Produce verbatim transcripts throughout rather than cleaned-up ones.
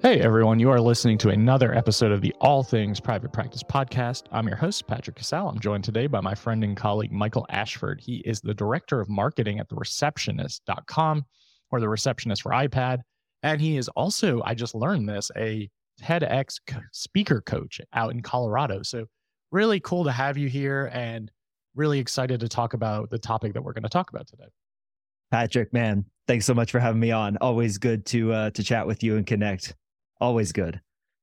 Hey everyone, you are listening to another episode of the All Things Private Practice Podcast. I'm your host, Patrick Casal. I'm joined today by my friend and colleague, Michael Ashford. He is the Director of Marketing at the receptionist dot com, or the Receptionist for iPad. And he is also, I just learned this, a TEDx speaker coach out in Colorado. So really cool to have you here and really excited to talk about the topic that we're going to talk about today. Patrick, man, thanks so much for having me on. Always good to uh, to chat with you and connect. Always good.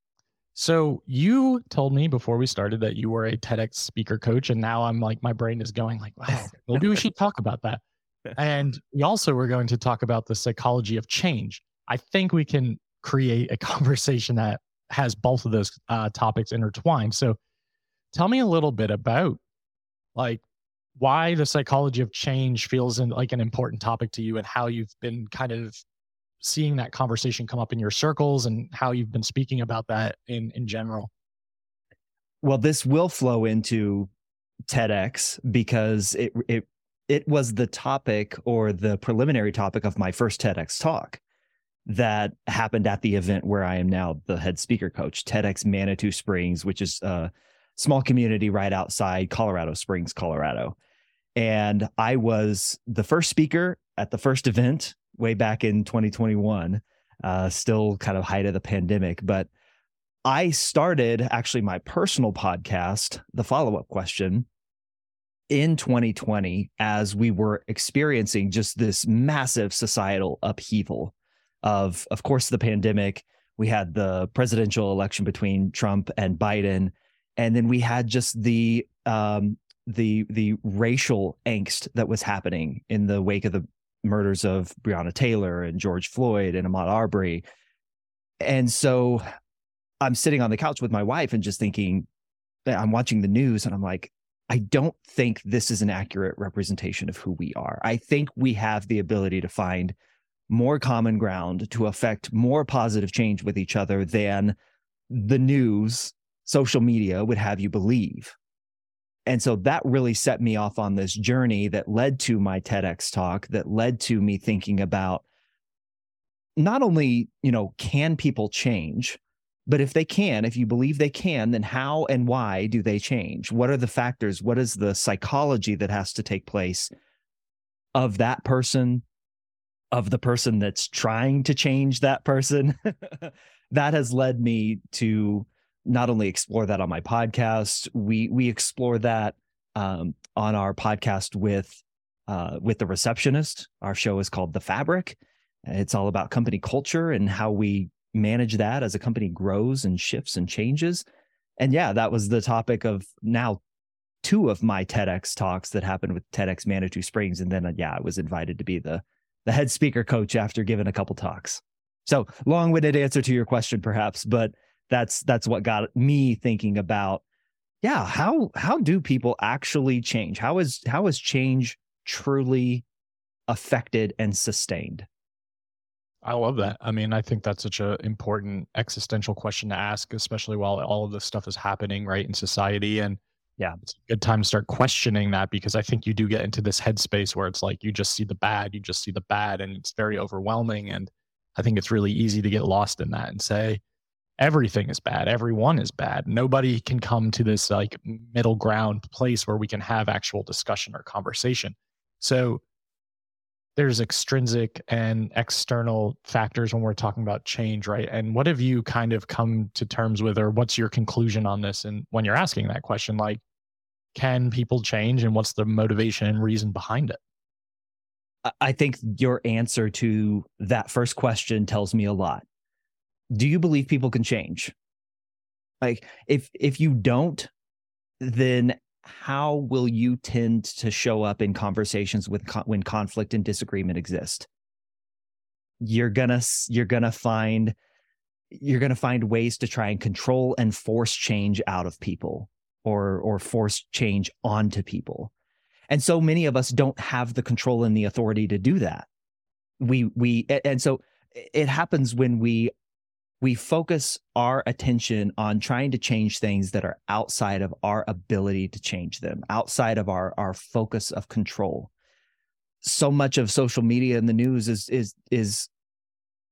So you told me before we started that you were a TEDx speaker coach, and now I'm like, my brain is going like, wow, maybe we should talk about that. And we also were going to talk about the psychology of change. I think we can create a conversation that has both of those uh, topics intertwined. So tell me a little bit about like why the psychology of change feels in, like an important topic to you, and how you've been kind of seeing that conversation come up in your circles and how you've been speaking about that in, in general. Well, this will flow into TEDx because it it it was the topic or the preliminary topic of my first TEDx talk that happened at the event where I am now the head speaker coach, TEDx Manitou Springs, which is a small community right outside Colorado Springs, Colorado. And I was the first speaker at the first event way back in twenty twenty-one, uh, still kind of height of the pandemic. But I started actually my personal podcast, The Follow-Up Question, in twenty twenty as we were experiencing just this massive societal upheaval of, of course, the pandemic. We had the presidential election between Trump and Biden. And then we had just the um, the the racial angst that was happening in the wake of the murders of Breonna Taylor and George Floyd and Ahmaud Arbery. And so I'm sitting on the couch with my wife and just thinking, I'm watching the news and I'm like, I don't think this is an accurate representation of who we are. I think we have the ability to find more common ground to affect more positive change with each other than the news, social media would have you believe. And so that really set me off on this journey that led to my TEDx talk, that led to me thinking about not only, you know, can people change, but if they can, if you believe they can, then how and why do they change? What are the factors? What is the psychology that has to take place of that person, of the person that's trying to change that person? That has led me to not only explore that on my podcast, we we explore that um, on our podcast with uh, with the Receptionist. Our show is called The Fabric. It's all about company culture and how we manage that as a company grows and shifts and changes. And yeah, that was the topic of now two of my TEDx talks that happened with TEDx Manitou Springs. And then uh, yeah, I was invited to be the the head speaker coach after giving a couple talks. So long-winded answer to your question, perhaps, but That's that's what got me thinking about, yeah, how how do people actually change? How is how is change truly affected and sustained? I love that. I mean, I think that's such an important existential question to ask, especially while all of this stuff is happening, right, in society. And Yeah, it's a good time to start questioning that, because I think you do get into this headspace where it's like you just see the bad, you just see the bad, and it's very overwhelming. And I think it's really easy to get lost in that and say, everything is bad. Everyone is bad. Nobody can come to this like middle ground place where we can have actual discussion or conversation. So there's extrinsic and external factors when we're talking about change, right? And what have you kind of come to terms with, or what's your conclusion on this? And when you're asking that question, like, can people change, and what's the motivation and reason behind it? I think your answer to that first question tells me a lot. Do you believe people can change? Like, if if you don't, then how will you tend to show up in conversations with con- when conflict and disagreement exist? You're gonna you're gonna find you're gonna find ways to try and control and force change out of people, or or force change onto people. And so many of us don't have the control and the authority to do that. We we and so it happens when we we focus our attention on trying to change things that are outside of our ability to change them, outside of our, our focus of control. So much of social media and the news is is is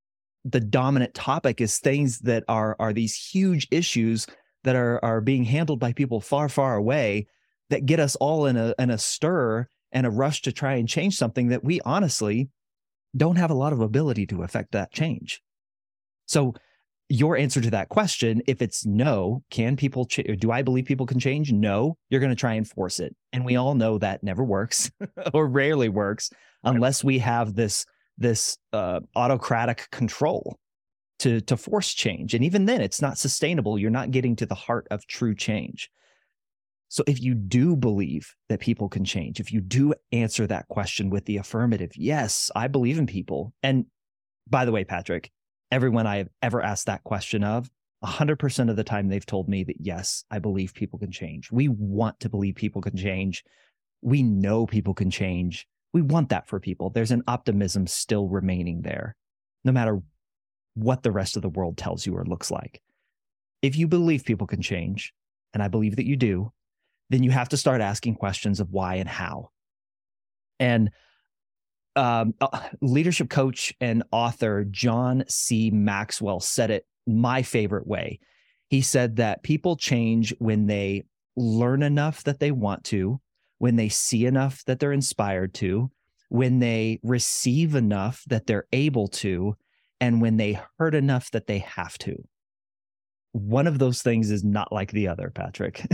the dominant topic is things that are are these huge issues that are are being handled by people far, far away that get us all in a in a stir and a rush to try and change something that we honestly don't have a lot of ability to affect that change. So your answer to that question, if it's no, can people, ch- do I believe people can change? No, you're going to try and force it. And we all know that never works or rarely works unless we have this, this uh, autocratic control to, to force change. And even then it's not sustainable. You're not getting to the heart of true change. So if you do believe that people can change, if you do answer that question with the affirmative, yes, I believe in people. And by the way, Patrick, everyone I have ever asked that question of, one hundred percent of the time they've told me that, yes, I believe people can change. We want to believe people can change. We know people can change. We want that for people. There's an optimism still remaining there, no matter what the rest of the world tells you or looks like. If you believe people can change, and I believe that you do, then you have to start asking questions of why and how. And um, uh, leadership coach and author John C. Maxwell said it my favorite way. He said that people change when they learn enough that they want to, when they see enough that they're inspired to, when they receive enough that they're able to, and when they hurt enough that they have to. One of those things is not like the other, Patrick.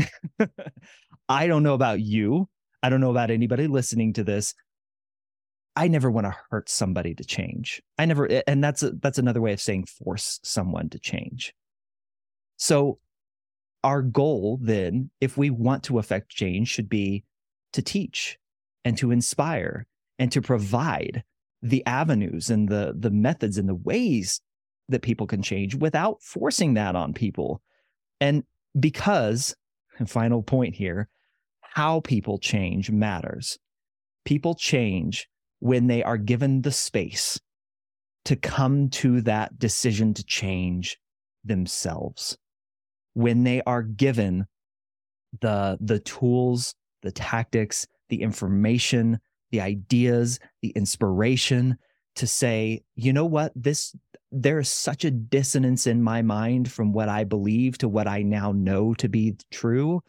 I don't know about you. I don't know about anybody listening to this. I never want to hurt somebody to change. I never, and that's a, that's another way of saying force someone to change. So our goal then, if we want to affect change, should be to teach and to inspire and to provide the avenues and the, the methods and the ways that people can change without forcing that on people. And because, and final point here, how people change matters. People change when they are given the space to come to that decision to change themselves. When they are given the, the tools, the tactics, the information, the ideas, the inspiration to say, you know what, this, there's such a dissonance in my mind from what I believe to what I now know to be true.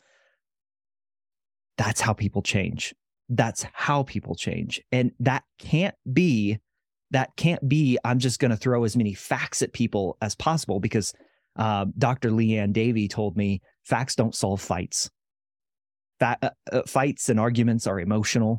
That's how people change. That's how people change. And that can't be, that can't be, I'm just going to throw as many facts at people as possible, because uh, Doctor Leanne Davey told me facts don't solve fights. Fa- uh, uh, fights and arguments are emotional.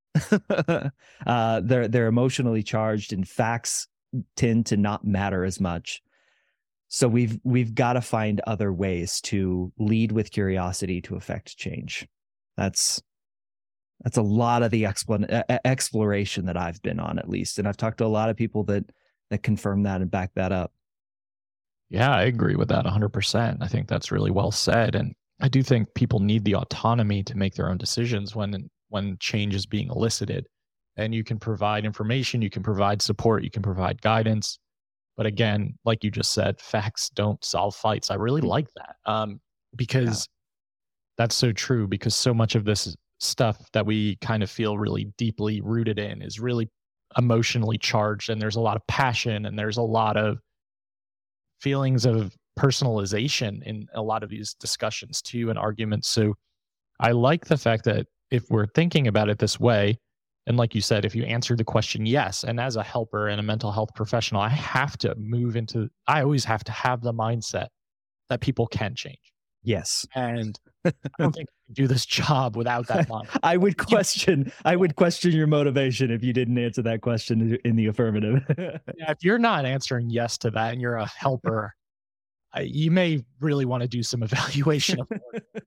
uh, they're, they're emotionally charged, and facts tend to not matter as much. So we've, we've got to find other ways to lead with curiosity to affect change. That's, That's a lot of the explan- exploration that I've been on, at least. And I've talked to a lot of people that that confirm that and back that up. Yeah, I agree with that one hundred percent. I think that's really well said. And I do think people need the autonomy to make their own decisions when when change is being elicited. And you can provide information, you can provide support, you can provide guidance. But again, like you just said, facts don't solve fights. I really like that um, because yeah. That's so true, because so much of this stuff that we kind of feel really deeply rooted in is really emotionally charged, and there's a lot of passion and there's a lot of feelings of personalization in a lot of these discussions too, and arguments. So I like the fact that if we're thinking about it this way, and like you said, if you answer the question yes, and as a helper and a mental health professional, I have to move into, I always have to have the mindset that people can change. Yes. And I don't think I can do this job without that mindset. I would question, I would question your motivation if you didn't answer that question in the affirmative. Yeah, if you're not answering yes to that and you're a helper, I, you may really want to do some evaluation of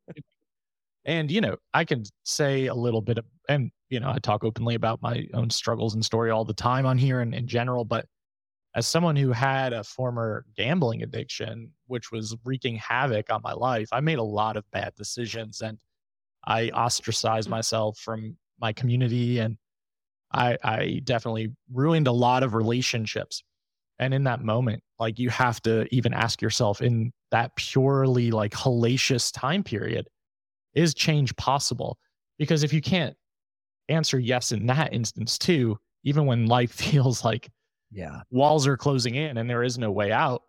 And, you know, I can say a little bit of, and, you know, I talk openly about my own struggles and story all the time on here and in general, but as someone who had a former gambling addiction, which was wreaking havoc on my life, I made a lot of bad decisions, and I ostracized myself from my community, and I, I definitely ruined a lot of relationships. And in that moment, like, you have to even ask yourself, in that purely like hellacious time period, is change possible? Because if you can't answer yes in that instance too, even when life feels like Yeah. walls are closing in and there is no way out,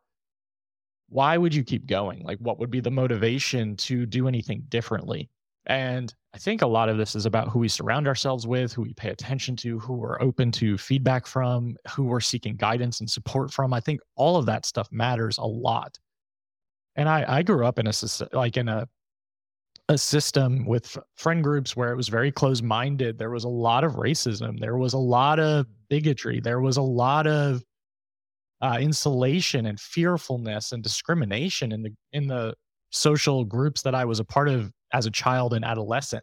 why would you keep going? Like, what would be the motivation to do anything differently? And I think a lot of this is about who we surround ourselves with, who we pay attention to, who we're open to feedback from, who we're seeking guidance and support from. I think all of that stuff matters a lot. And I, I grew up in a soc- like in a a system with f- friend groups where it was very close minded. There was a lot of racism. There was a lot of bigotry. There was a lot of uh, insulation and fearfulness and discrimination in the in the social groups that I was a part of as a child and adolescent.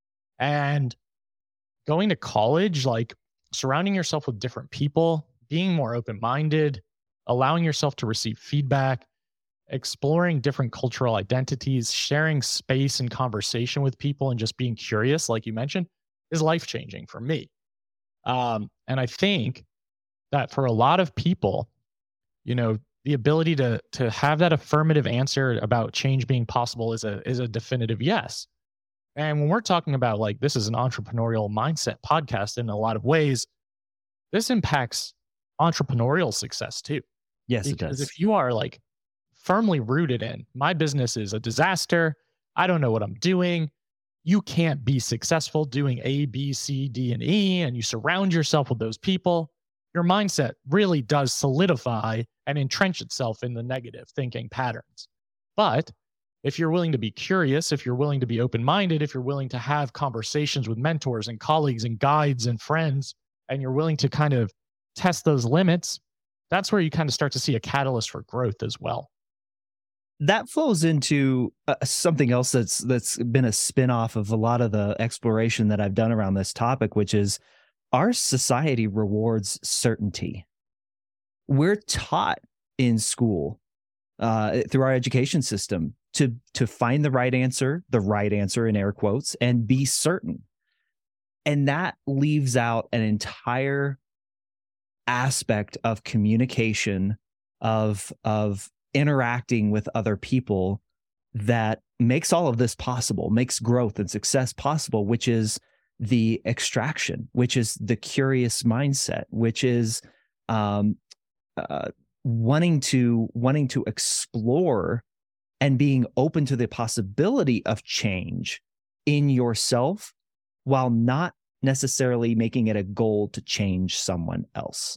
And going to college, like surrounding yourself with different people, being more open minded, allowing yourself to receive feedback, exploring different cultural identities, sharing space and conversation with people, and just being curious, like you mentioned, is life changing for me. Um, and I think that for a lot of people, you know, the ability to to have that affirmative answer about change being possible is a is a definitive yes. And when we're talking about like this is an entrepreneurial mindset podcast in a lot of ways, this impacts entrepreneurial success too. Yes, it Because does. if you are like firmly rooted in my business is a disaster, I don't know what I'm doing, you can't be successful doing A, B, C, D, and E, and you surround yourself with those people, your mindset really does solidify and entrench itself in the negative thinking patterns. But if you're willing to be curious, if you're willing to be open minded, if you're willing to have conversations with mentors and colleagues and guides and friends, and you're willing to kind of test those limits, that's where you kind of start to see a catalyst for growth as well. That flows into uh, something else that's that's been a spin-off of a lot of the exploration that I've done around this topic, which is our society rewards certainty. We're taught in school, uh, through our education system, to to find the right answer, the right answer in air quotes, and be certain. And that leaves out an entire aspect of communication, of of interacting with other people, that makes all of this possible, makes growth and success possible, which is the extraction, which is the curious mindset, which is um, uh, wanting to wanting to explore and being open to the possibility of change in yourself, while not necessarily making it a goal to change someone else.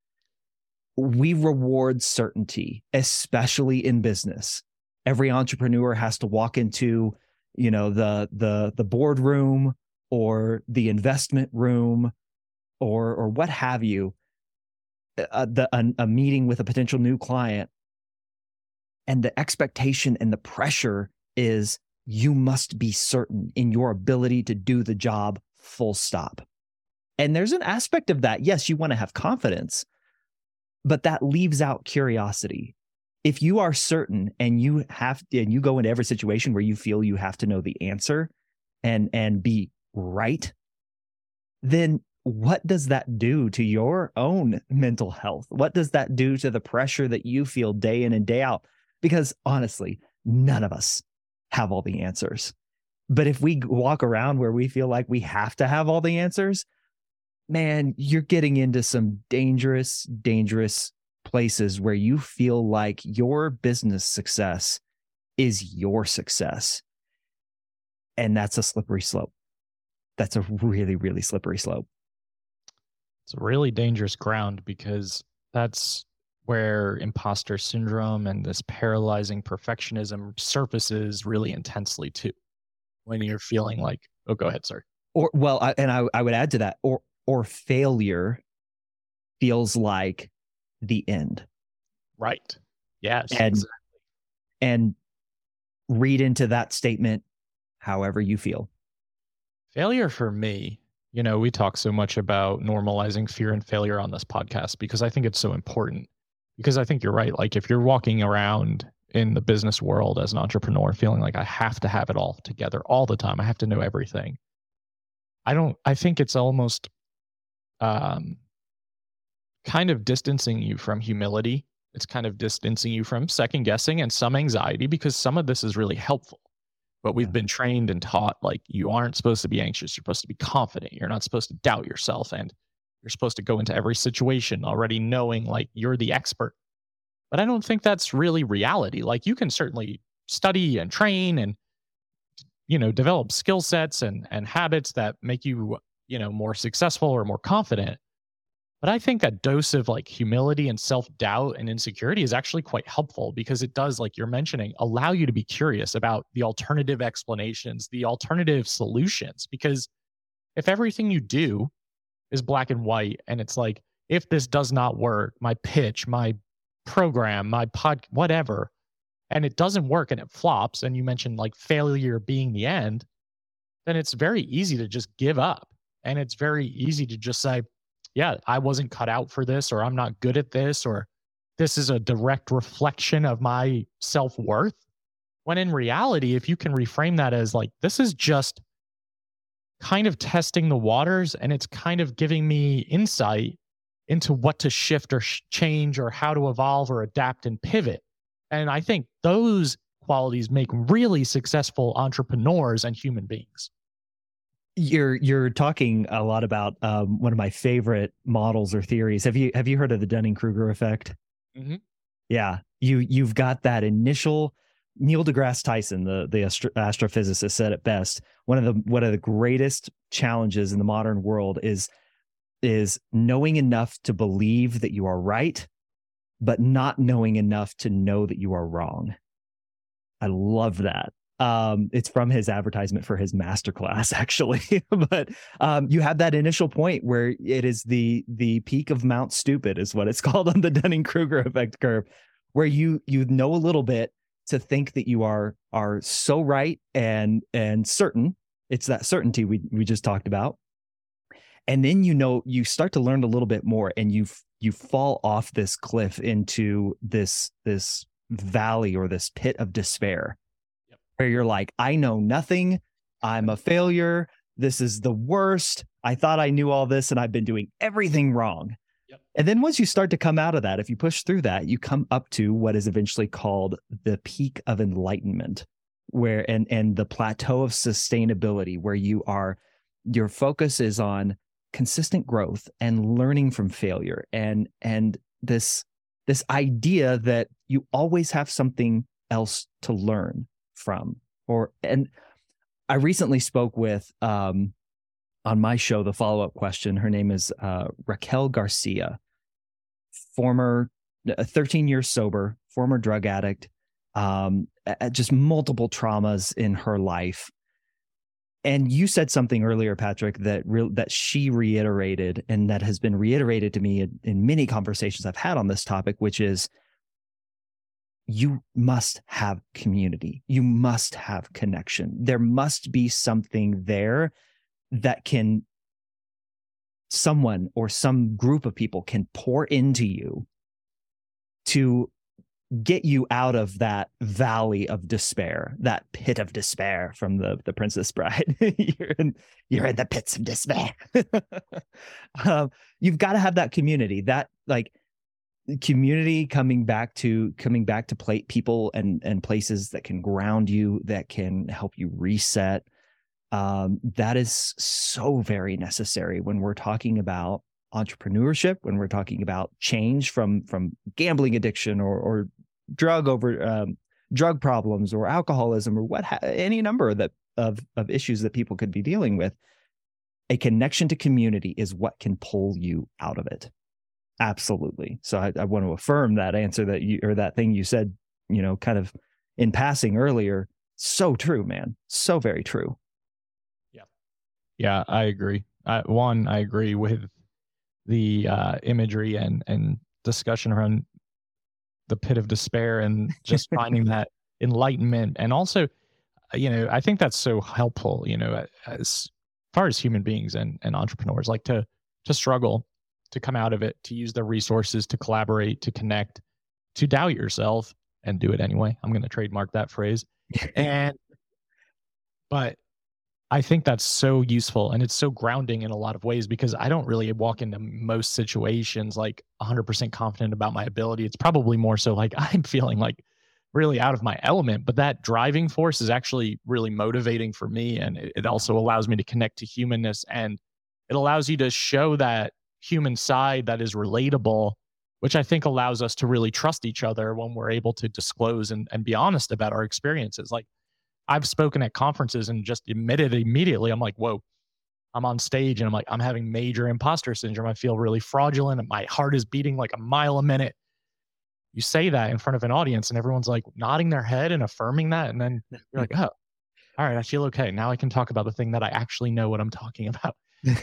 We reward certainty, especially in business. Every entrepreneur has to walk into, you know, the the the boardroom or the investment room or or what have you, a, the, a, a meeting with a potential new client, and the expectation and the pressure is you must be certain in your ability to do the job, full stop. And there's an aspect of that. Yes, you want to have confidence, but that leaves out curiosity. If you are certain and you have and you go into every situation where you feel you have to know the answer and and be right, then what does that do to your own mental health? What does that do to the pressure that you feel day in and day out? Because honestly, none of us have all the answers. But if we walk around where we feel like we have to have all the answers, man, you're getting into some dangerous, dangerous places where you feel like your business success is your success. And that's a slippery slope. That's a really, really slippery slope. It's a really dangerous ground because that's where imposter syndrome and this paralyzing perfectionism surfaces really intensely too. When you're feeling like, oh, go ahead, sir. Or, well, I, and I, I would add to that, or, or failure feels like the end. Right. Yes. And, exactly. and read into that statement however you feel. Failure for me, you know, we talk so much about normalizing fear and failure on this podcast because I think it's so important. Because I think you're right. Like if you're walking around in the business world as an entrepreneur feeling like I have to have it all together all the time, I have to know everything. I don't, I think it's almost um, kind of distancing you from humility. It's kind of distancing you from second guessing and some anxiety because some of this is really helpful. But we've Yeah. been trained and taught like you aren't supposed to be anxious. You're supposed to be confident. You're not supposed to doubt yourself. And You're supposed to go into every situation already knowing like you're the expert. But I don't think that's really reality. Like you can certainly study and train and, you know, develop skill sets and and habits that make you, you know, more successful or more confident. But I think a dose of like humility and self-doubt and insecurity is actually quite helpful because it does, like you're mentioning, allow you to be curious about the alternative explanations, the alternative solutions. Because if everything you do is black and white and it's like, if this does not work, my pitch, my program, my pod, whatever, and it doesn't work and it flops, and you mentioned like failure being the end, then it's very easy to just give up. And it's very easy to just say, yeah, I wasn't cut out for this, or I'm not good at this, or this is a direct reflection of my self worth. When in reality, if you can reframe that as like, this is just kind of testing the waters and it's kind of giving me insight into what to shift or sh- change or how to evolve or adapt and pivot. And I think those qualities make really successful entrepreneurs and human beings. You're you're talking a lot about um, one of my favorite models or theories. Have you have you heard of the Dunning-Kruger effect? Mm-hmm. Yeah, you you've got that initial. Neil deGrasse Tyson, the the astro- astrophysicist, said it best. One of the one of the greatest challenges in the modern world is is knowing enough to believe that you are right, but not knowing enough to know that you are wrong. I love that. Um, it's from his advertisement for his masterclass, actually. But um, you have that initial point where it is the the peak of Mount Stupid, is what it's called on the Dunning-Kruger effect curve, where you you know a little bit to think that you are are so right and and certain. It's that certainty we we just talked about. And then you know you start to learn a little bit more, and you you fall off this cliff into this this valley or this pit of despair, yep, where you're like, I know nothing. I'm a failure. This is the worst. I thought I knew all this, and I've been doing everything wrong. Yep. And then once you start to come out of that, if you push through that, you come up to what is eventually called the peak of enlightenment, where and and the plateau of sustainability, where you are, your focus is on consistent growth and learning from failure, and and this this idea that you always have something else to learn from. Or and I recently spoke with um on my show, The Follow-Up Question. Her name is uh, Raquel Garcia, former thirteen years sober, former drug addict, um, just multiple traumas in her life. And you said something earlier, Patrick, that re- that she reiterated, and that has been reiterated to me in, in many conversations I've had on this topic, which is you must have community. You must have connection. There must be something there that can, someone or some group of people can pour into you to get you out of that valley of despair, that pit of despair from the, the Princess Bride. you're, in, you're in the pits of despair. um, you've got to have that community, that like community coming back to coming back to play people and, and places that can ground you, that can help you reset. Um, that is so very necessary when we're talking about entrepreneurship, when we're talking about change from from gambling addiction or or drug over um, drug problems or alcoholism or what ha- any number of that of of issues that people could be dealing with. A connection to community is what can pull you out of it. Absolutely. So I, I want to affirm that answer that you or that thing you said, you know, kind of in passing earlier. So true, man. So very true. Yeah, I agree. Uh, one, I agree with the uh, imagery and and discussion around the pit of despair and just finding that enlightenment. And also, you know, I think that's so helpful, you know, as far as human beings and, and entrepreneurs, like to to struggle, to come out of it, to use their resources, to collaborate, to connect, to doubt yourself and do it anyway. I'm going to trademark that phrase. And, but I think that's so useful, and it's so grounding in a lot of ways, because I don't really walk into most situations like one hundred percent confident about my ability. It's probably more so like I'm feeling like really out of my element, but that driving force is actually really motivating for me. And it, it also allows me to connect to humanness, and it allows you to show that human side that is relatable, which I think allows us to really trust each other when we're able to disclose and, and be honest about our experiences. Like I've spoken at conferences and just admitted immediately, I'm like, whoa, I'm on stage and I'm like, I'm having major imposter syndrome. I feel really fraudulent and my heart is beating like a mile a minute. You say that in front of an audience and everyone's like nodding their head and affirming that. And then you're like, oh, all right, I feel okay. Now I can talk about the thing that I actually know what I'm talking about.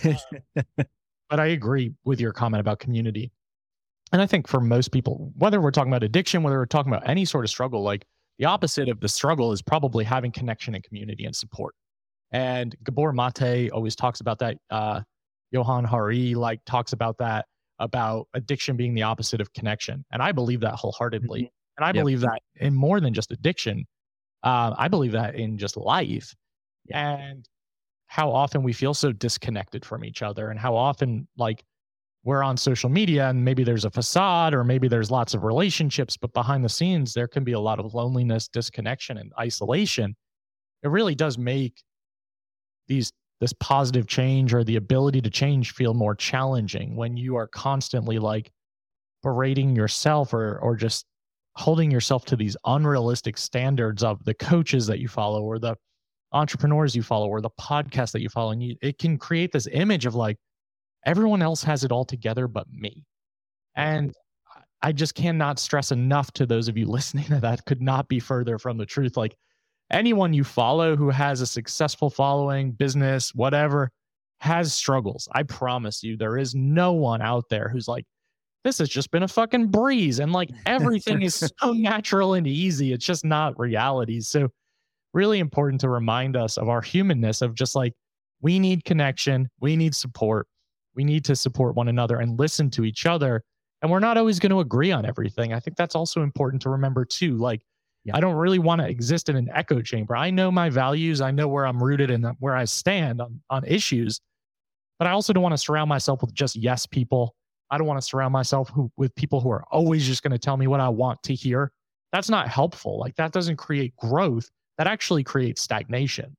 But I agree with your comment about community. And I think for most people, whether we're talking about addiction, whether we're talking about any sort of struggle, like the opposite of the struggle is probably having connection and community and support. And Gabor Mate always talks about that. Uh, Johan Hari like talks about that, about addiction being the opposite of connection. And I believe that wholeheartedly. Mm-hmm. And I yep. believe that in more than just addiction. Uh, I believe that in just life. Yeah. And how often we feel so disconnected from each other, and how often like we're on social media and maybe there's a facade or maybe there's lots of relationships, but behind the scenes, there can be a lot of loneliness, disconnection, and isolation. It really does make these this positive change or the ability to change feel more challenging when you are constantly like berating yourself or or just holding yourself to these unrealistic standards of the coaches that you follow or the entrepreneurs you follow or the podcast that you follow. And you, it can create this image of like, everyone else has it all together but me. And I just cannot stress enough to those of you listening that that could not be further from the truth. Like anyone you follow who has a successful following, business, whatever, has struggles. I promise you, there is no one out there who's like, this has just been a fucking breeze. And like everything is so natural and easy. It's just not reality. So really important to remind us of our humanness, of just like, we need connection. We need support. We need to support one another and listen to each other. And we're not always going to agree on everything. I think that's also important to remember too. Like, yeah. I don't really want to exist in an echo chamber. I know my values. I know where I'm rooted and where I stand on, on issues, but I also don't want to surround myself with just yes people. I don't want to surround myself who, with people who are always just going to tell me what I want to hear. That's not helpful. Like that doesn't create growth. That actually creates stagnation.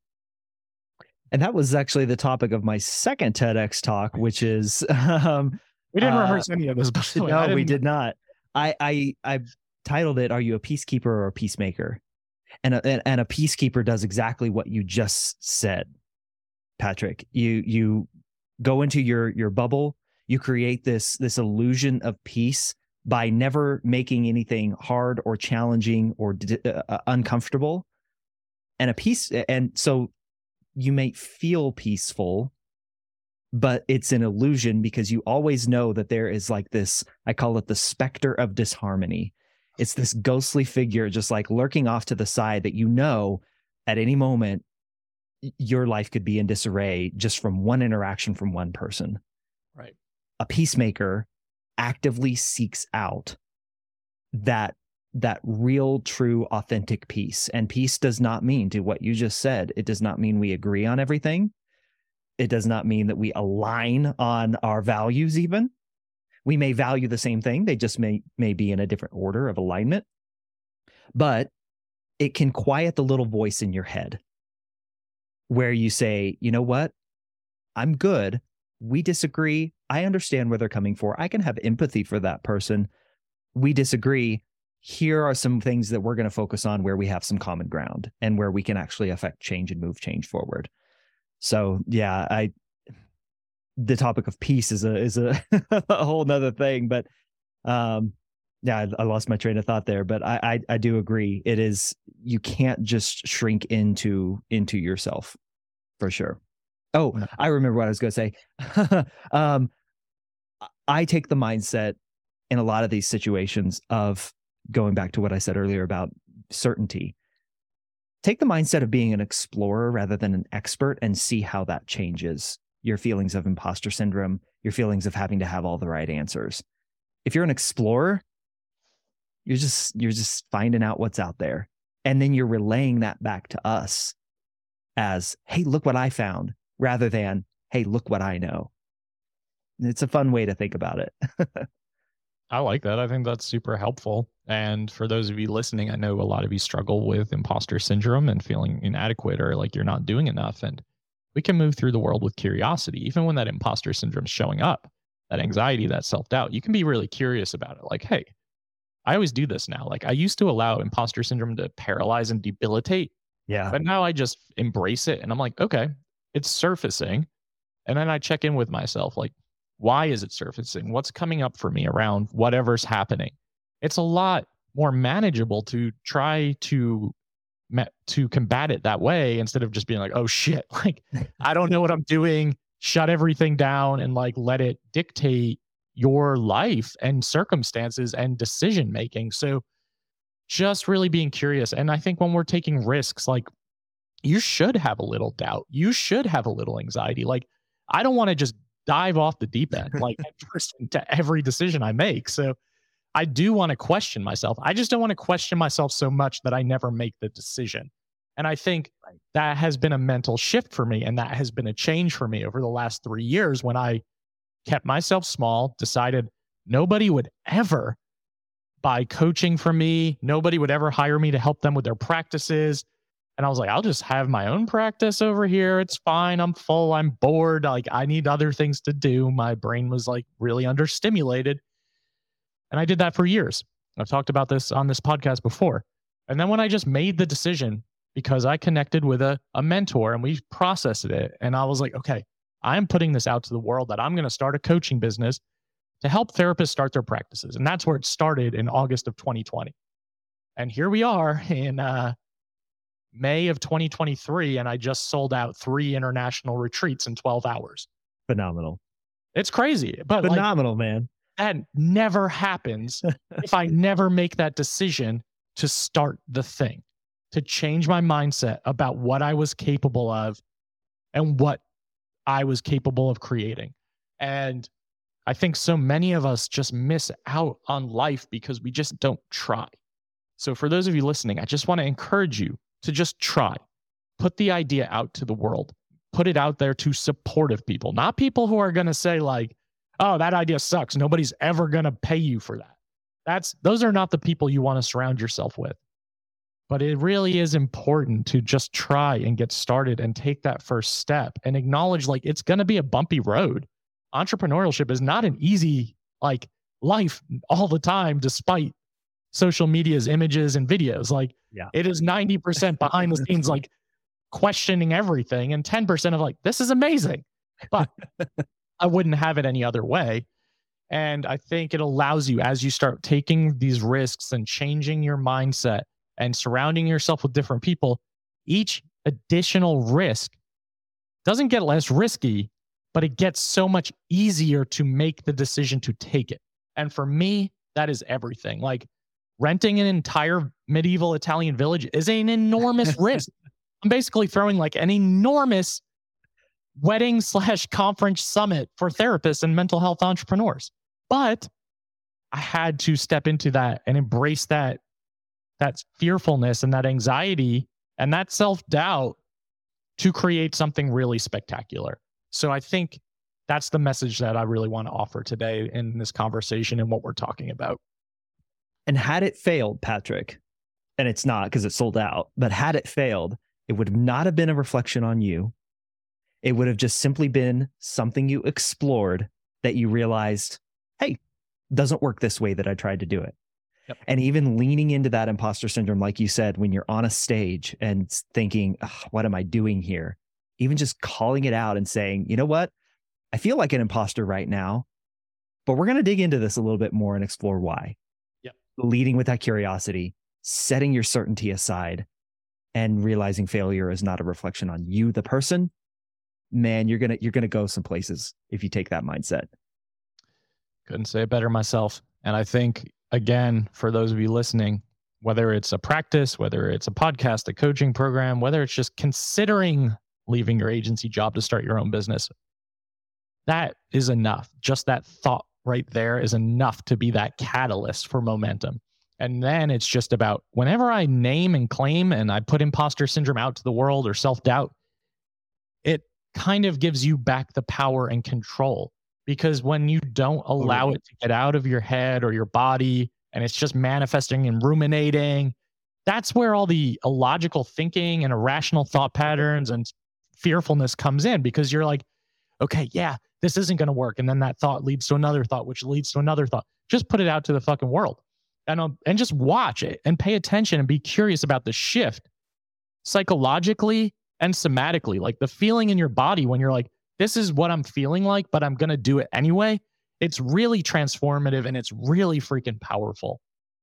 And that was actually the topic of my second TEDx talk, which is um, we didn't uh, rehearse any of this. By the way. No, we did not. I I I titled it, "Are you a peacekeeper or a peacemaker?" And a, and a peacekeeper does exactly what you just said, Patrick. You you go into your your bubble. You create this this illusion of peace by never making anything hard or challenging or uh, uncomfortable. And a peace, and so you may feel peaceful, but it's an illusion because you always know that there is like this, I call it the specter of disharmony. It's this ghostly figure just like lurking off to the side that you know at any moment your life could be in disarray just from one interaction from one person. Right. A peacemaker actively seeks out that that real, true, authentic peace. And peace does not mean, to what you just said, it does not mean we agree on everything. It does not mean that we align on our values even. We may value the same thing. They just may, may be in a different order of alignment. But it can quiet the little voice in your head where you say, you know what? I'm good. We disagree. I understand where they're coming from. I can have empathy for that person. We disagree. Here are some things that we're going to focus on where we have some common ground and where we can actually affect change and move change forward. So yeah, I, the topic of peace is a, is a, a whole nother thing, but um, yeah, I, I lost my train of thought there, but I, I, I do agree. It is, you can't just shrink into, into yourself for sure. Oh, I remember what I was going to say. um, I take the mindset in a lot of these situations of, going back to what I said earlier about certainty, take the mindset of being an explorer rather than an expert and see how that changes your feelings of imposter syndrome, your feelings of having to have all the right answers. If you're an explorer, you're just, you're just finding out what's out there. And then you're relaying that back to us as, hey, look what I found, rather than, hey, look what I know. It's a fun way to think about it. I like that. I think that's super helpful. And for those of you listening, I know a lot of you struggle with imposter syndrome and feeling inadequate or like you're not doing enough. And we can move through the world with curiosity, even when that imposter syndrome is showing up. that anxiety, that self-doubt, you can be really curious about it. Like, hey, I always do this now. Like I used to allow imposter syndrome to paralyze and debilitate, Yeah. but now I just embrace it and I'm like, okay, it's surfacing. And then I check in with myself, like, why is it surfacing? What's coming up for me around whatever's happening? It's a lot more manageable to try to to combat it that way instead of just being like, oh shit, like I don't know what I'm doing, shut everything down and like let it dictate your life and circumstances and decision making. So just really being curious. And I think when we're taking risks, like you should have a little doubt. You should have a little anxiety. Like I don't want to just dive off the deep end, like first into every decision I make. So I do want to question myself. I just don't want to question myself so much that I never make the decision. And I think that has been a mental shift for me. And that has been a change for me over the last three years when I kept myself small, decided nobody would ever buy coaching from me. Nobody would ever hire me to help them with their practices. And I was like, I'll just have my own practice over here. It's fine. I'm full. I'm bored. Like I need other things to do. My brain was like really understimulated. And I did that for years. I've talked about this on this podcast before. And then when I just made the decision, because I connected with a, a mentor and we processed it, and I was like, okay, I'm putting this out to the world that I'm going to start a coaching business to help therapists start their practices. And that's where it started in August of twenty twenty. And here we are in uh, May of twenty twenty-three, and I just sold out three international retreats in twelve hours. Phenomenal. It's crazy. But Phenomenal, like, man. That never happens if I never make that decision to start the thing, to change my mindset about what I was capable of and what I was capable of creating. And I think so many of us just miss out on life because we just don't try. So for those of you listening, I just want to encourage you to just try. Put the idea out to the world. Put it out there to supportive people, not people who are going to say like, oh, that idea sucks. Nobody's ever going to pay you for that. That's, those are not the people you want to surround yourself with. But it really is important to just try and get started and take that first step and acknowledge like it's going to be a bumpy road. Entrepreneurship is not an easy like life all the time, despite social media's images and videos. Like yeah. It is ninety percent behind the scenes, like questioning everything, and ten percent of like, this is amazing. But I wouldn't have it any other way. And I think it allows you, as you start taking these risks and changing your mindset and surrounding yourself with different people, each additional risk doesn't get less risky, but it gets so much easier to make the decision to take it. And for me, that is everything. Like renting an entire medieval Italian village is an enormous risk. I'm basically throwing like an enormous wedding slash conference summit for therapists and mental health entrepreneurs. But I had to step into that and embrace that, that fearfulness and that anxiety and that self-doubt to create something really spectacular. So I think that's the message that I really want to offer today in this conversation and what we're talking about. And had it failed, Patrick, and it's not because it sold out, but had it failed, it would not have been a reflection on you. It would have just simply been something you explored that you realized, hey, doesn't work this way that I tried to do it. Yep. And even leaning into that imposter syndrome, like you said, when you're on a stage and thinking, what am I doing here? Even just calling it out and saying, you know what? I feel like an imposter right now, but we're going to dig into this a little bit more and explore why. Yep. Leading with that curiosity, setting your certainty aside, and realizing failure is not a reflection on you, the person. Man, you're gonna you're gonna go some places if you take that mindset. Couldn't say it better myself. And I think, again, for those of you listening, whether it's a practice, whether it's a podcast, a coaching program, whether it's just considering leaving your agency job to start your own business, that is enough. Just that thought right there is enough to be that catalyst for momentum. And then it's just about whenever I name and claim and I put imposter syndrome out to the world or self-doubt, it kind of gives you back the power and control. Because when you don't allow it to get out of your head or your body and it's just manifesting and ruminating, that's where all the illogical thinking and irrational thought patterns and fearfulness comes in, because you're like, okay, yeah, this isn't going to work. And then that thought leads to another thought, which leads to another thought. Just put it out to the fucking world and, um, and just watch it and pay attention and be curious about the shift psychologically and somatically, like the feeling in your body when you're like, this is what I'm feeling like, but I'm going to do it anyway. It's really transformative and it's really freaking powerful.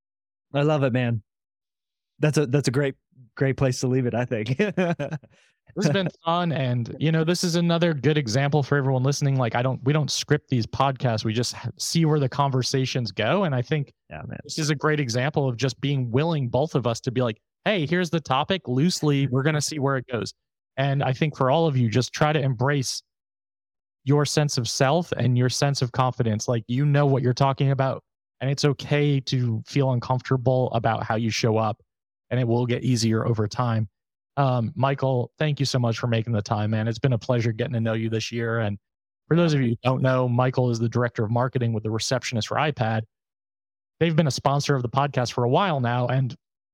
I love it, man. That's a, that's a great, great place to leave it, I think. This has been fun. And, you know, this is another good example for everyone listening. Like, I don't, we don't script these podcasts. We just see where the conversations go. And I think yeah, man. This is a great example of just being willing, both of us, to be like, hey, here's the topic loosely. We're going to see where it goes. And I think for all of you, just try to embrace your sense of self and your sense of confidence. Like, you know what you're talking about, and it's okay to feel uncomfortable about how you show up, and it will get easier over time. Um, Michael, thank you so much for making the time, man. It's been a pleasure getting to know you this year. And for those of you who don't know, Michael is the director of marketing with The Receptionist for iPad. They've been a sponsor of the podcast for a while now. And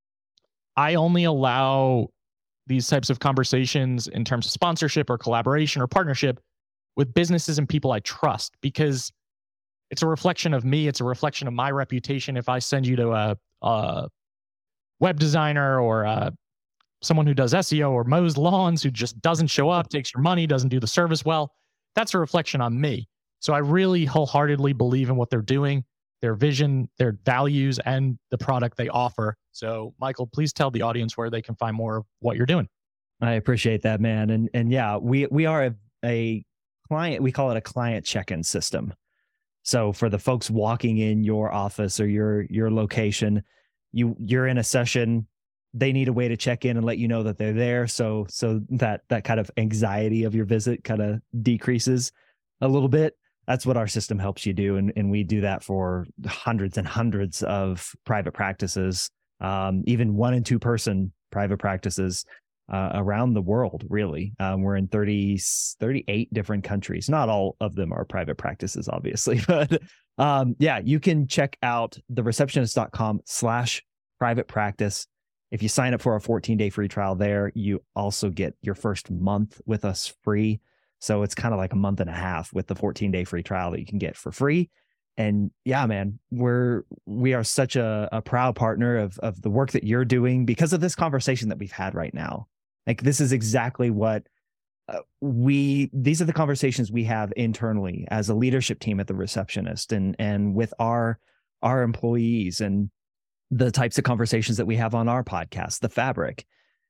I only allow these types of conversations in terms of sponsorship or collaboration or partnership with businesses and people I trust, because it's a reflection of me. It's a reflection of my reputation. If I send you to a, a web designer or a, someone who does S E O or mows lawns who just doesn't show up, takes your money, doesn't do the service well, that's a reflection on me. So I really wholeheartedly believe in what they're doing, their vision, their values, and the product they offer. So Michael, please tell the audience where they can find more of what you're doing. I appreciate that, man. And and yeah, we we are a, a client, we call it a client check-in system. So for the folks walking in your office or your your location, you you're in a session, they need a way to check in and let you know that they're there. So so that that kind of anxiety of your visit kind of decreases a little bit. That's what our system helps you do. And, and we do that for hundreds and hundreds of private practices, um, even one and two person private practices uh, around the world, really. Um, we're in thirty, thirty-eight different countries. Not all of them are private practices, obviously. But um, yeah, you can check out thereceptionist.com slash private practice. If you sign up for a fourteen day free trial there, you also get your first month with us free. So it's kind of like a month and a half with the fourteen day free trial that you can get for free. And yeah, man, we're, we are such a, a proud partner of, of the work that you're doing because of this conversation that we've had right now. Like, this is exactly what uh, we, these are the conversations we have internally as a leadership team at The Receptionist and, and with our, our employees, and the types of conversations that we have on our podcast, The Fabric.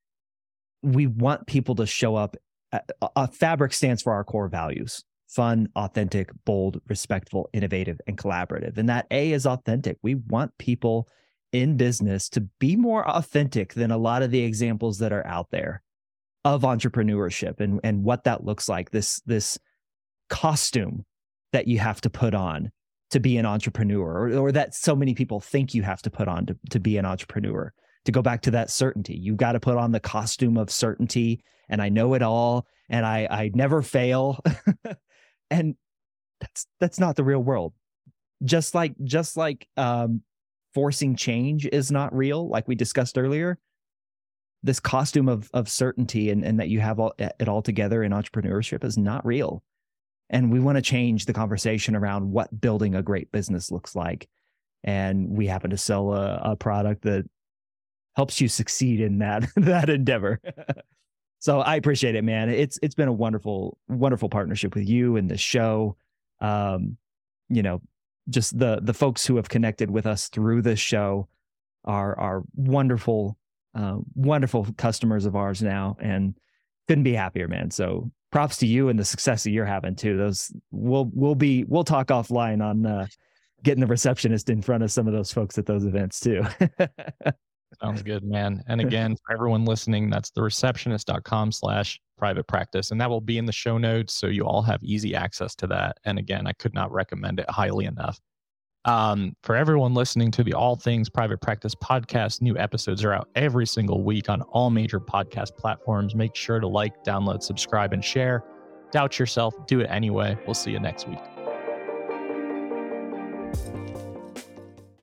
We want people to show up. A Fabric stands for our core values: fun, authentic, bold, respectful, innovative, and collaborative. And that A is authentic. We want people in business to be more authentic than a lot of the examples that are out there of entrepreneurship and, and what that looks like. This, this costume that you have to put on to be an entrepreneur, or, or that so many people think you have to put on to, to be an entrepreneur. To go back to that certainty, you've got to put on the costume of certainty. And I know it all, and I, I never fail. And that's, that's not the real world. Just like, just like um, forcing change is not real, like we discussed earlier. This costume of, of certainty and, and that you have all, it all together in entrepreneurship is not real. And we want to change the conversation around what building a great business looks like. And we happen to sell a, a product that helps you succeed in that, that endeavor. So I appreciate it, man. It's, it's been a wonderful, wonderful partnership with you and the show. Um, you know, just the, the folks who have connected with us through this show are, are wonderful, uh, wonderful customers of ours now, and couldn't be happier, man. So props to you and the success that you're having too. Those we'll, we'll be, we'll talk offline on, uh, getting The Receptionist in front of some of those folks at those events too. Sounds good, man. And again, for everyone listening, that's thereceptionist.com slash private practice. And that will be in the show notes. So you all have easy access to that. And again, I could not recommend it highly enough. Um, for everyone listening to the All Things Private Practice podcast, new episodes are out every single week on all major podcast platforms. Make sure to like, download, subscribe, and share. Doubt yourself, do it anyway. We'll see you next week.